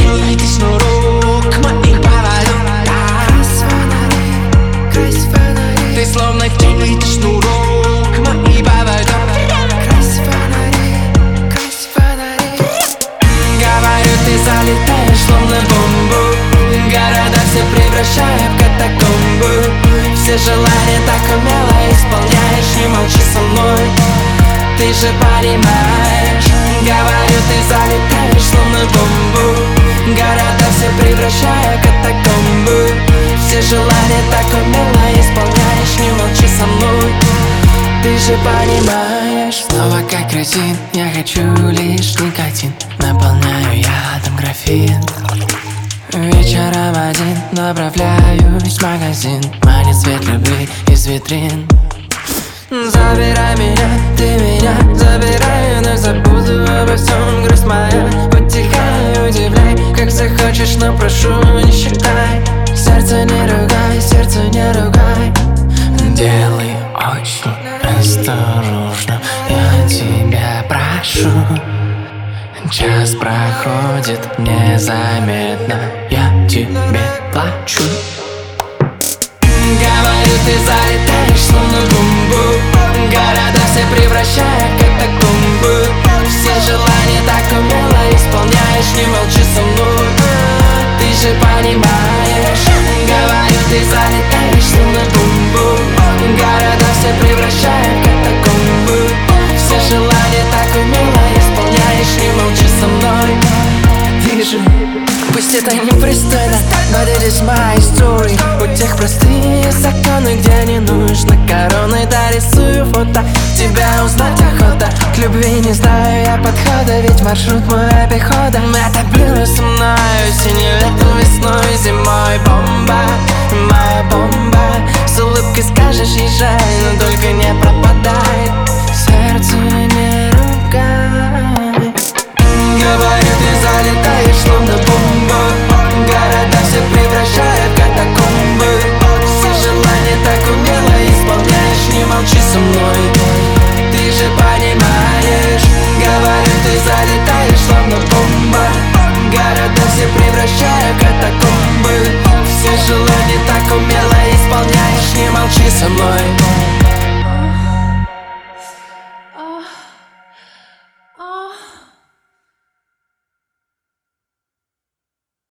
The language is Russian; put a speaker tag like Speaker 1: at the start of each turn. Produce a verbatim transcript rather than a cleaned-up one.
Speaker 1: чует из рук моих поворотах.
Speaker 2: Крась фонари, крась фонари.
Speaker 1: Ты словно тянет шнурок моих поворотах.
Speaker 2: Крась фонари, крась фонари.
Speaker 1: Говорю, ты залетаешь словно бомбу. Города все превращая в катакомбы. Все желания так умело исполняешь. Не молчи со мной, ты же понимаешь. Говорю, ты залетаешь словно бомбу. Города все превращая в катакомбы. Все желания так умело исполняешь. Не молчи со мной, ты же понимаешь.
Speaker 2: Снова как резин, я хочу лишь никотин. Наполняю ядом графин. Вечером один направляюсь в магазин. Манит свет любви из витрин. Забирай меня, ты меня забирай. Вновь забуду обо всем, грусть моя. Потихай, удивляй, как захочешь, но прошу, не считай. Сердце не ругай, сердце не ругай. Делай очень осторожно, я тебя прошу. Час проходит незаметно, я тебе плачу.
Speaker 1: Говорю, ты залетаешь словно бомбу. Города все превращая в катакомбы. Все желания так умело исполняешь. Не молчи со мной, ты же понимаешь. Говорю, ты залетаешь словно бомбу. Города все превращая в катакомбы. Все желания так умело исполняешь. Не молчи со мной.
Speaker 2: Вижу, пусть это непристойно, but it is my story. У тех простые законы, где не нужно короны. Да, рисую фото, тебя узнать охота. К любви не знаю я подхода, ведь маршрут мой обиходом. Это плюс